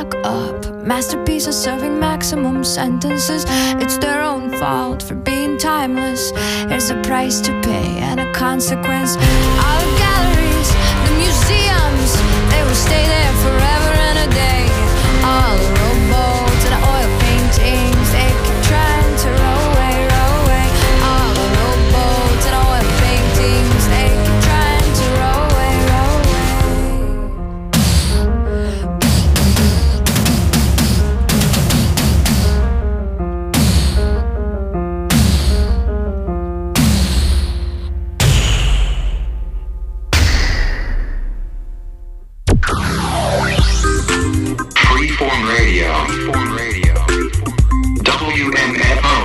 lock up. Masterpieces serving maximum sentences. It's their own fault for being timeless. There's a price to pay and a consequence. All the galleries, the museums, they will stay there forever and a day. All the rowboats and the oil paintings, they keep trying to row away, row away. All the rowboats and the oil paintings, they keep trying to row away, row away. Freeform Radio. WMFO.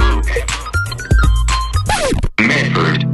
Medford.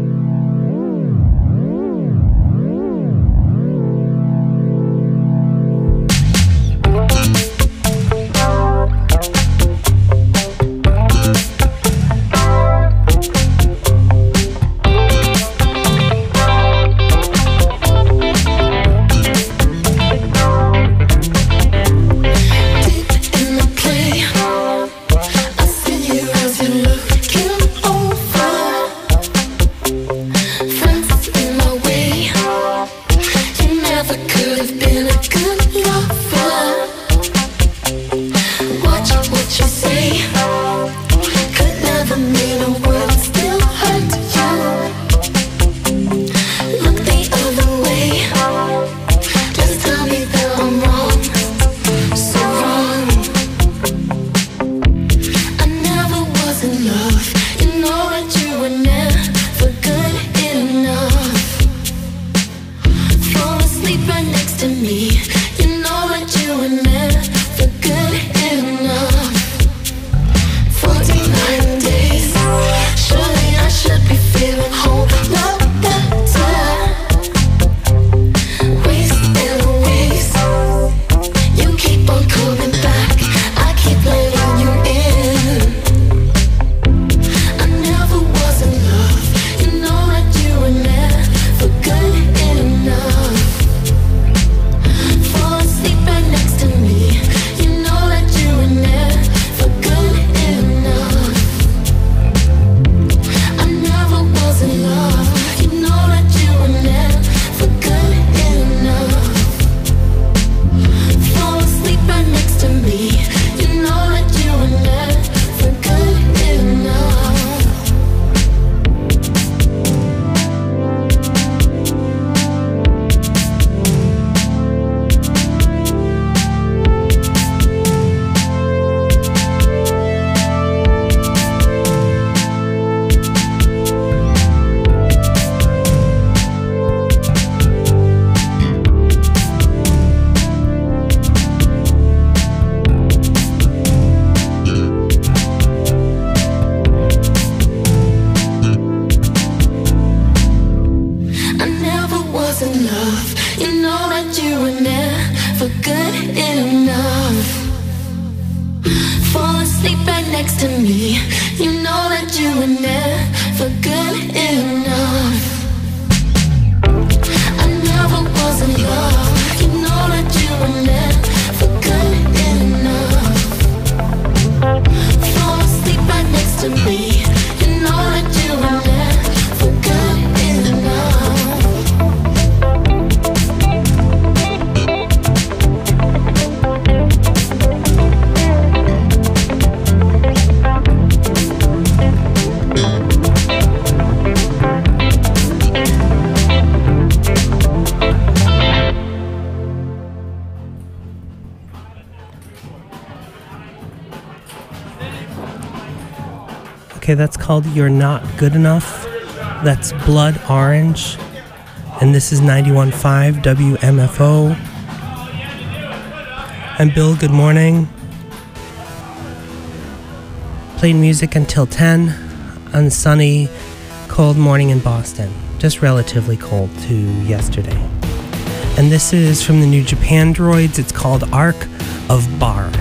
Okay, that's called You're Not Good Enough. That's Blood Orange. And this is 91.5 WMFO. I'm Bill, good morning. Playing music until 10 on a sunny, cold morning in Boston. Just relatively cold to yesterday. And this is from the new Japan Droids. It's called Arc of Bar.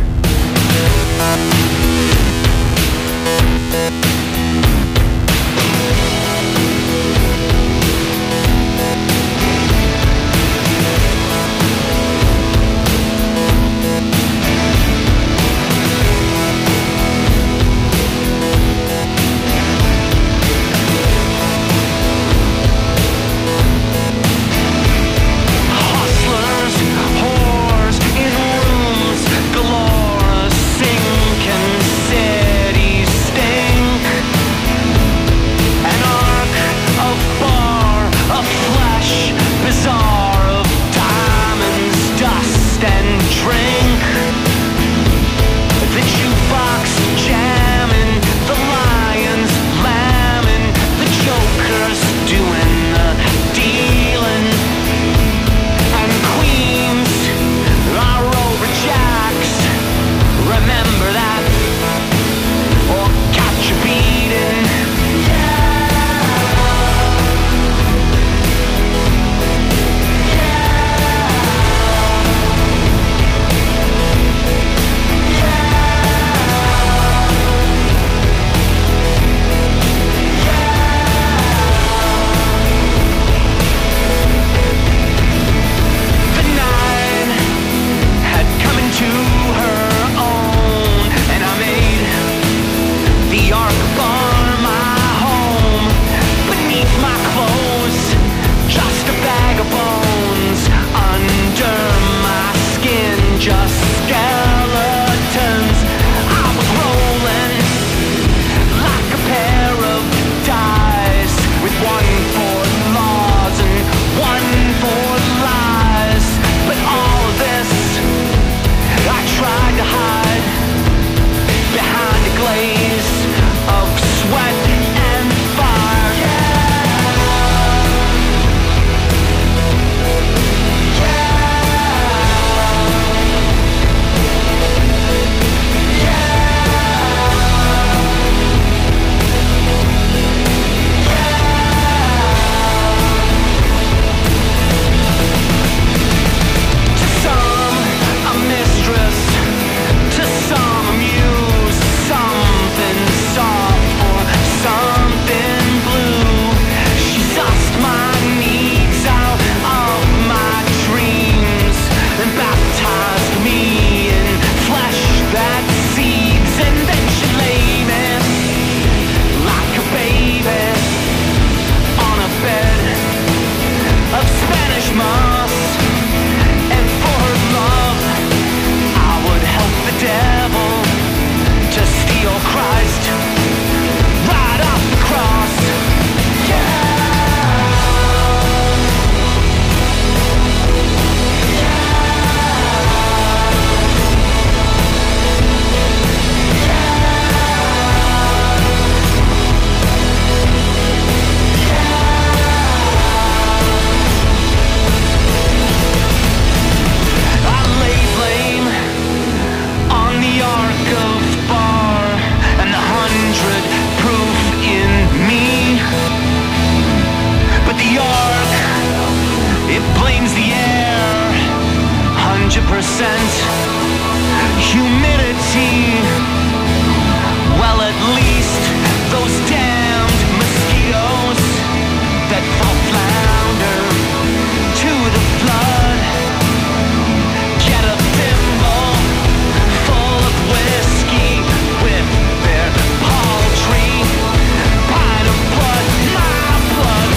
humidity. Well, at least those damned mosquitoes that fall flounder to the flood get a thimble full of whiskey with their paltry pint of blood, my blood.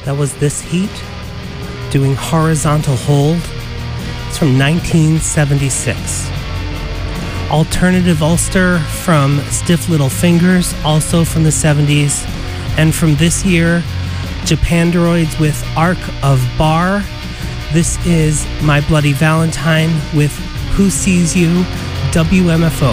That was This Heat doing Horizontal Hold. It's from 1976. Alternative Ulster from Stiff Little Fingers, also from the 70s. And from this year, Japandroids with Arc of Bar. This is My Bloody Valentine with Who Sees You, WMFO.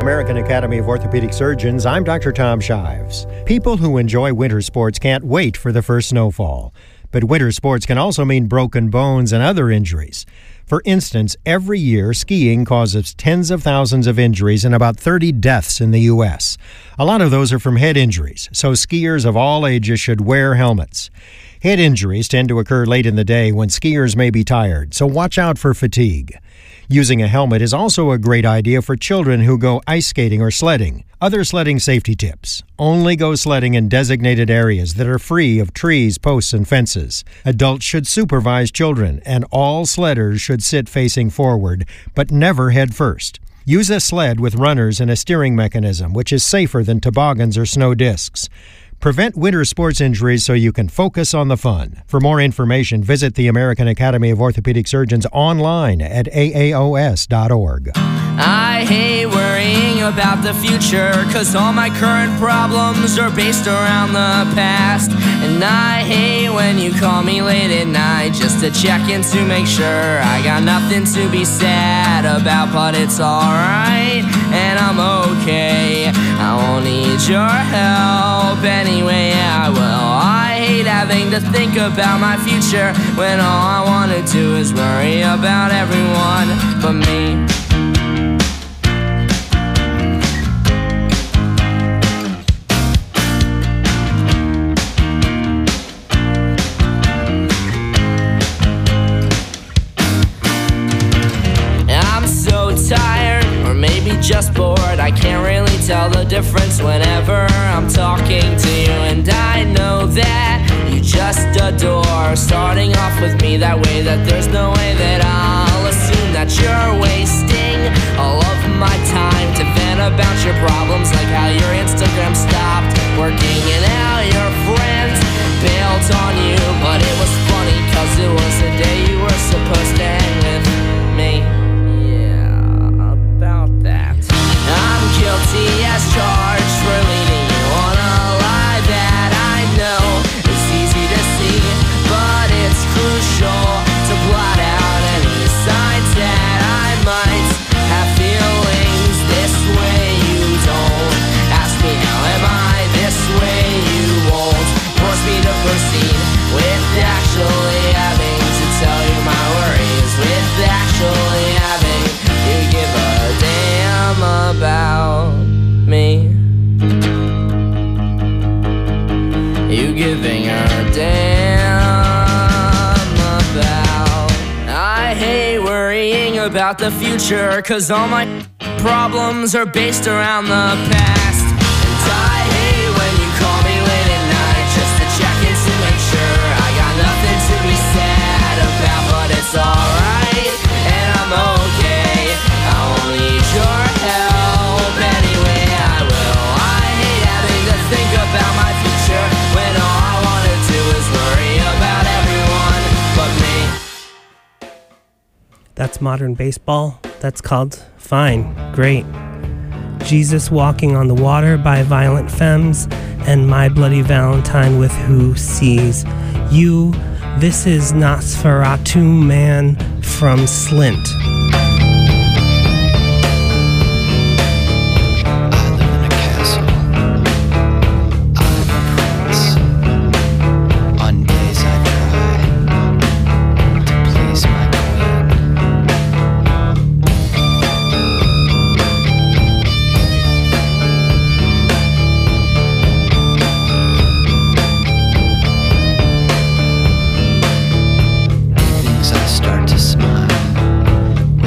American Academy of Orthopedic Surgeons, I'm Dr. Tom Shives. People who enjoy winter sports can't wait for the first snowfall. But winter sports can also mean broken bones and other injuries. For instance, every year, skiing causes tens of thousands of injuries and about 30 deaths in the U.S. A lot of those are from head injuries, so skiers of all ages should wear helmets. Head injuries tend to occur late in the day when skiers may be tired, so watch out for fatigue. Using a helmet is also a great idea for children who go ice skating or sledding. Other sledding safety tips: only go sledding in designated areas that are free of trees, posts, and fences. Adults should supervise children, and all sledders should sit facing forward, but never head first. Use a sled with runners and a steering mechanism, which is safer than toboggans or snow discs. Prevent winter sports injuries so you can focus on the fun. For more information, visit the American Academy of Orthopedic Surgeons online at aaos.org. I hate worrying about the future, 'cause all my current problems are based around the past. And I hate when you call me late at night just to check in to make sure I got nothing to be sad about, but it's alright, and I'm okay. I won't need your help anyway, I will. I hate having to think about my future when all I wanna do is worry about everyone but me. Tired, or maybe just bored. I can't really tell the difference whenever I'm talking to you. And I know that you just adore starting off with me that way, that there's no way that I'll assume that you're wasting all of my time to vent about your problems, like how your Instagram stopped working and how your friends bailed on you. But it was funny 'cause it was the day you were supposed to hang with me. I'm guilty as charged for leading you on a lie that I know is easy to see, but it's crucial to blot out any signs that I might have feelings this way. You don't ask me how am I this way, you won't force me to proceed with actually having to tell you my worries, with actually having you give a damn about me. You giving a damn about. I hate worrying about the future, 'cause all my problems are based around the past. And I hate when you call me late at night just to check in to make sure I got nothing to be sad about, but it's alright, and I'm okay. I won't need your help anyway, I will. I hate having to think about my future when all I want to do is worry about everyone but me. That's modern baseball. That's called Fine, Great. Jesus Walking on the Water by Violent Femmes, and My Bloody Valentine with Who Sees You. This is Nosferatu Man from Slint. Start to smile.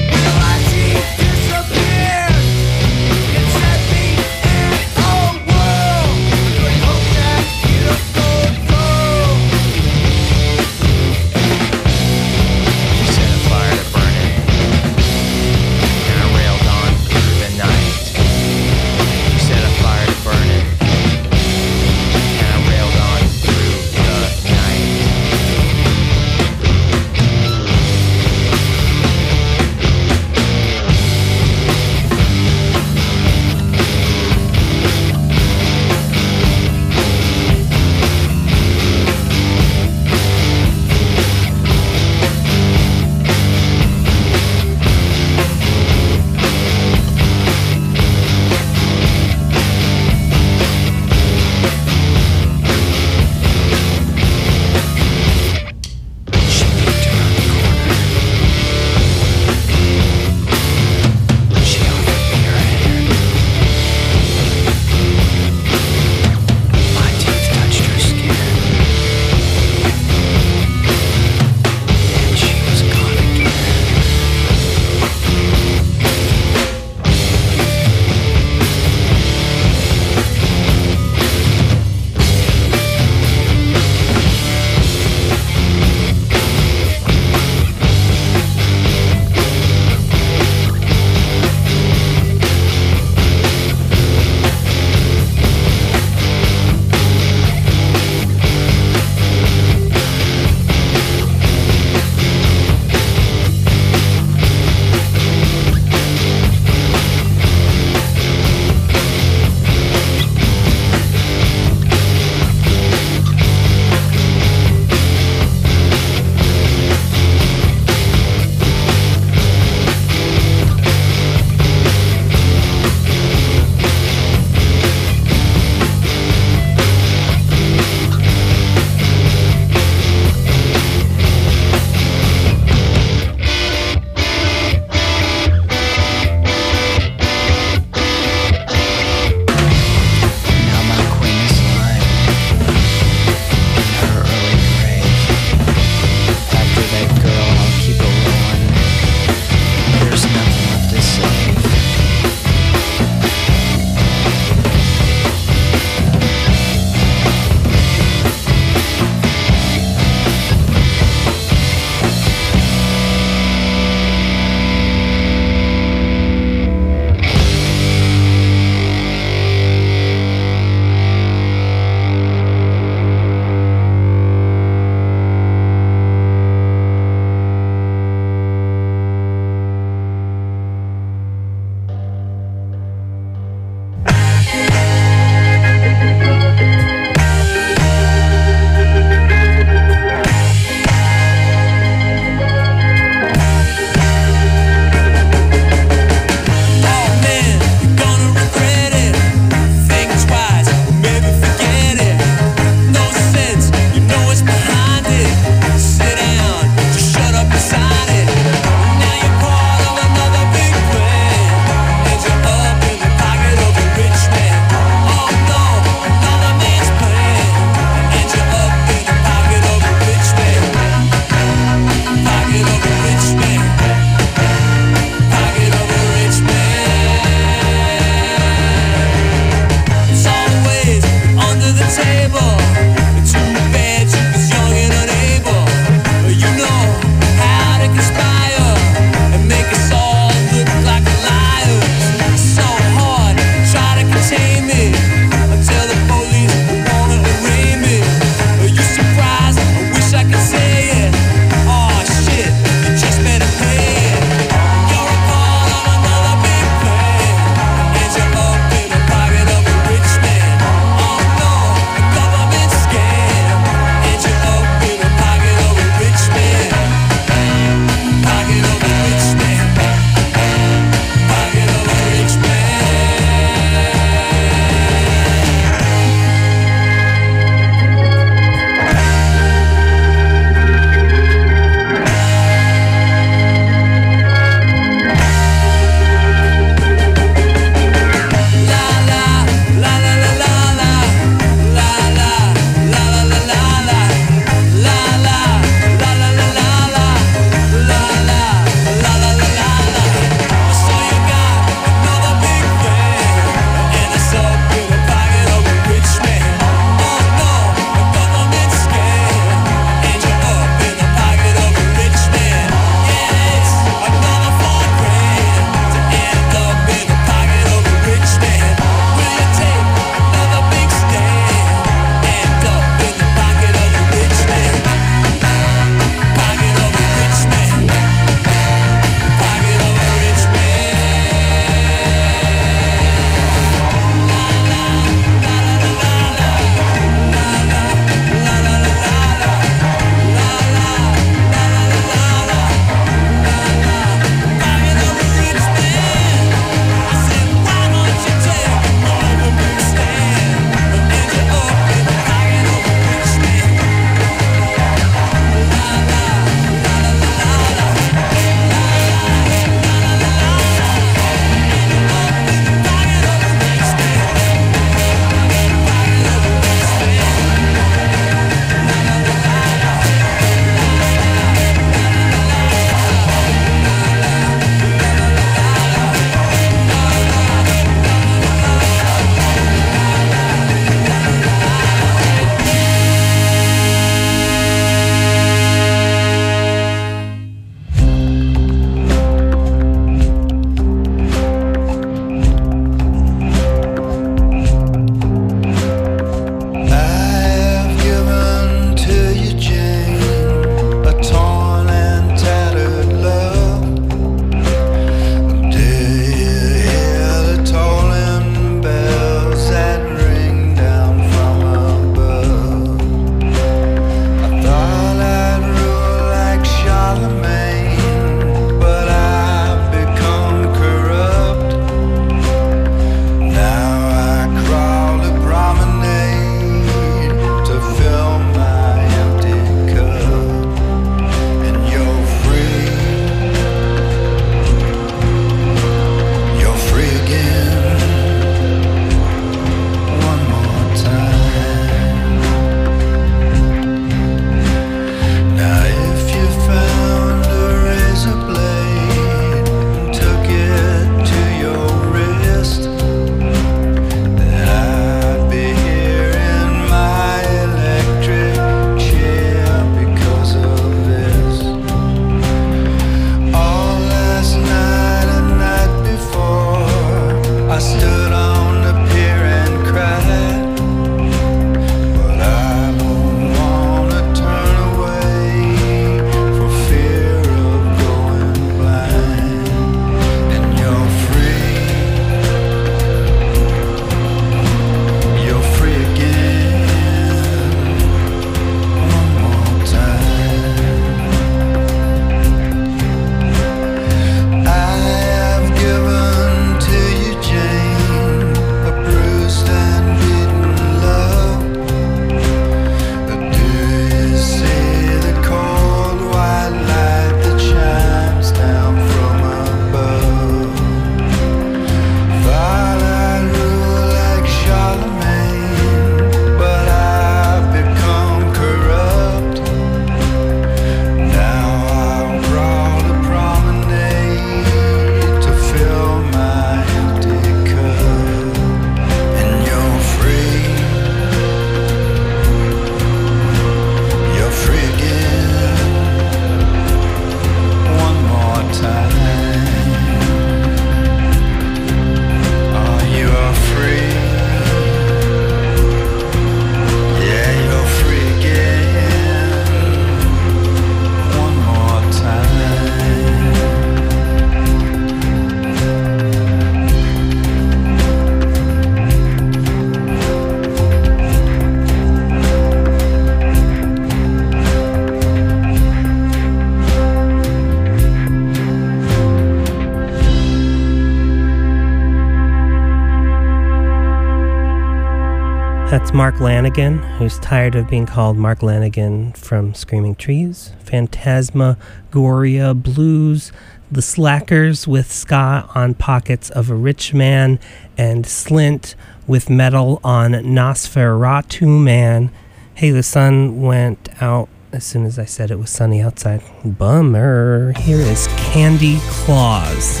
That's Mark Lanigan, who's tired of being called Mark Lanigan from Screaming Trees. Phantasmagoria Blues, The Slackers with ska on Pockets of a Rich Man, and Slint with metal on Nosferatu Man. Hey, the sun went out as soon as I said it was sunny outside. Bummer. Here is Candy Claus.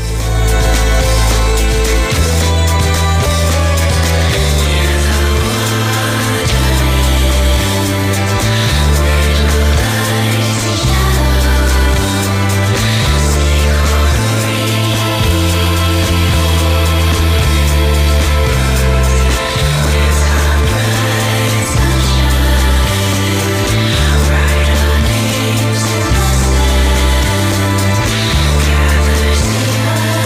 Gather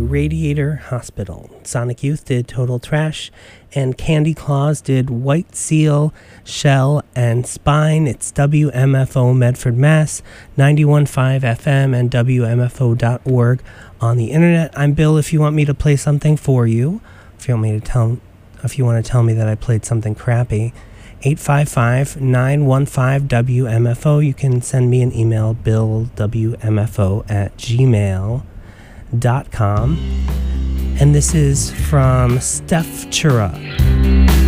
Radiator Hospital. Sonic Youth did Total Trash, and Candy Claus did White Seal, Shell, and Spine. It's WMFO Medford, Mass, 91.5 FM and WMFO.org on the internet. I'm Bill. If you want me to play something for you, if you want to tell me that I played something crappy, 855-915-WMFO. You can send me an email, billwmfo@gmail.com. And this is from Steph Chura.